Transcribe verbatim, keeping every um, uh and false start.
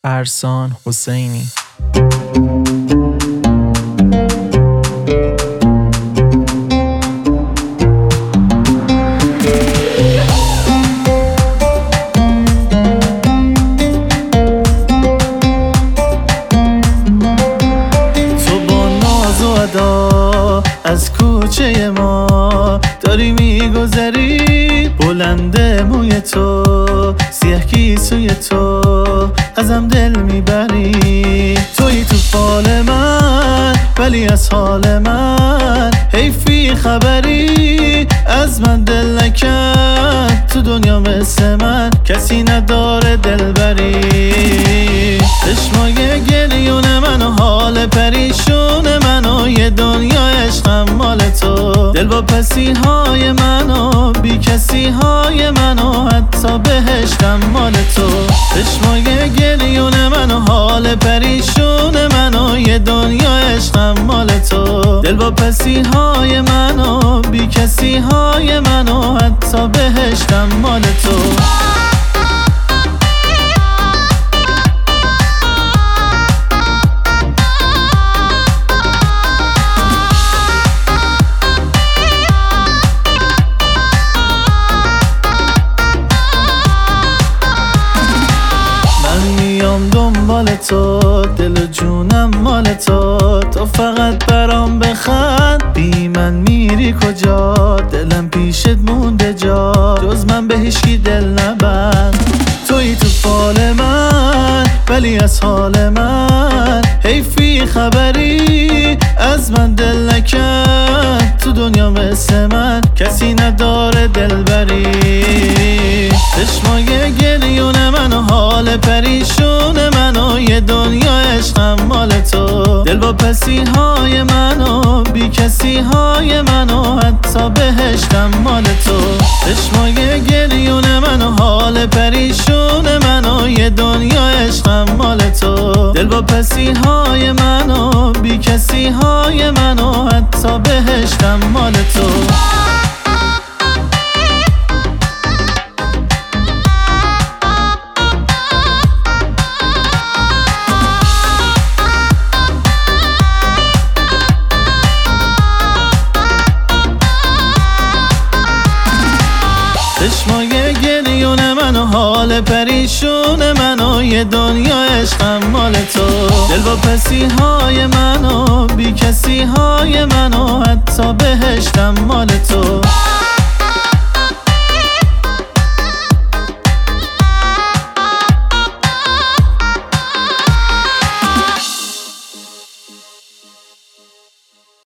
ارسان حسینی. از کوچه ما داری میگذری، بلند موی تو، سیاه کیسوی تو، ازم دل میبری. توی تو فال من ولی از حال من حیفی خبری، از من دل نکرد تو دنیا مثل من کسی نداره دلبری. چشمای گریون من و حال پریشون من و یه دنیا عشقم مال تو، دل با پسی های من و بی کسی های من و حتی بهشتم مال تو. چشمای گریون من و حال پریشون من و یه دنیا عشقم مال تو، دل با پسی های من و بی کسی های من و حتی بهشتم مال تو. دنبال تو، دل و جونم مال تو، تو فقط برام بخند، بی من میری کجا؟ دلم پیشت مونده جا، جز من به هیچکی دل نبند. توی تو فال من ولی از حال من حیفی خبری، از من دل نکرد تو دنیا مثل من کسی نداره دلبری. چشمای گریون من و حال پریشون من و یه دنیا عشقم مال تو، دل با پسی های من و بی کسی های من و حتی بهشتم مال تو. چشمای گریون من و حال پریشون من و یه دنیا عشقم مال تو، دل با پسی های من و بی کسی های من و حتی بهشتم مال تو. چشمای گریون من و حال پریشون من و یه دنیا عشقم مال تو، دل با پسی های من و بی کسی های من و حتی بهشتم مال تو.